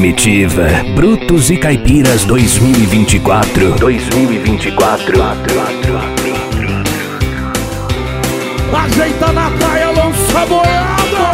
Comitiva Brutos e Caipiras 2024. Ajeita na praia, lança a boiada.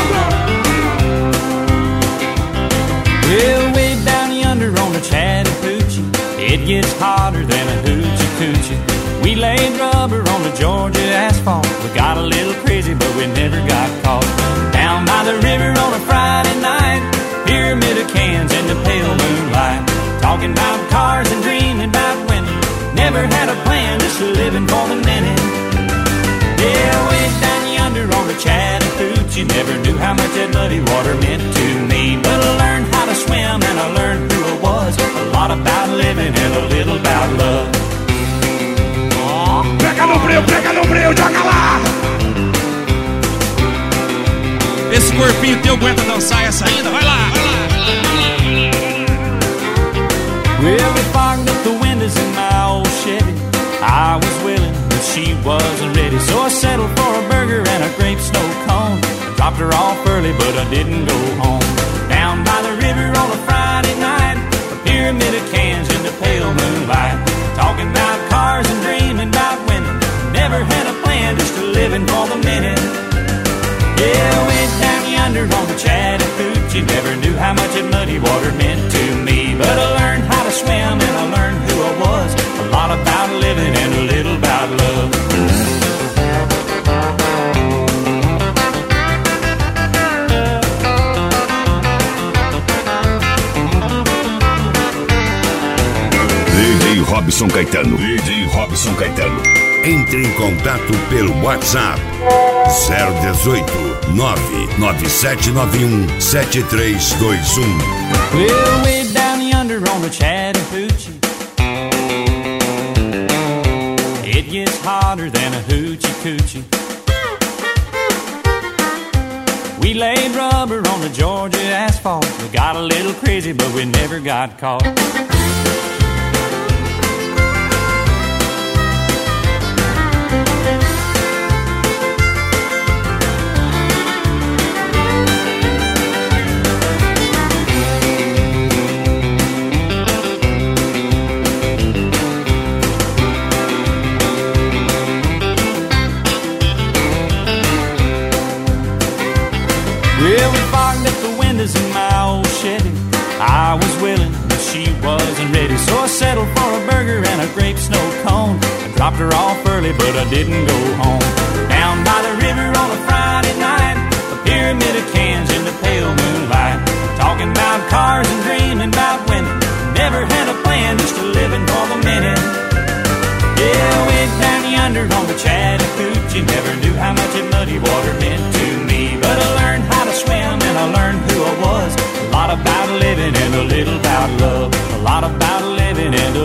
Well, way down yonder on the Chattahoochee, it gets hotter than a hoochie coochie. We laid rubber on the Georgia asphalt. We got a little crazy, but we never got caught. Down by the river on a Friday night, pyramid of cans in the pale moonlight. Talking about cars and dreaming about women. Never had a plan, just living for the minute. Yeah, way down yonder on the Chattahoochee, never knew how much that muddy water meant to me. But I learned how to swim and I learned who I was. A lot about living and a little about love. Pega no breu, joga lá. Esse corpinho teu aguenta dançar essa ainda? Vai lá. Well, we fogged up the windows in my old Chevy. I was willing, but she wasn't ready. So I settled for a burger and a grape snow cone. I dropped her off early, but I didn't go home. Down by the river on a Friday night, a pyramid of cans in the pale moonlight. Talking about cars and dreaming about women. Never had a plan, just living for the minute. Yeah, way down yonder on the Chattahoochee, never knew how much that muddy water meant to me. But I learned how to swim and I learned who I was. A lot about living and a little about love. DJ Robson Caetano. Entre em contato pelo WhatsApp 018 99791 7321. Well, way down yonder on the Chattahoochee, it gets hotter than a hoochie coochie. We laid rubber on the Georgia asphalt. We got a little crazy, but we never got caught. Well, we fogged up the windows in my old Chevy. I was willing, but she wasn't ready. So I settled for a burger and a grape snow cone. I dropped her off early, but I didn't go home. Down by the river on a Friday night, a pyramid of cans in the pale moonlight. Talking about cars and dreaming about women. Never had a plan, just living for the minute. Yeah, way down yonder on the Chattahoochee, never knew how much that muddy water meant to me. But I learned how to swim and I learned who I was. A lot about living and a little about love. A lot about living and a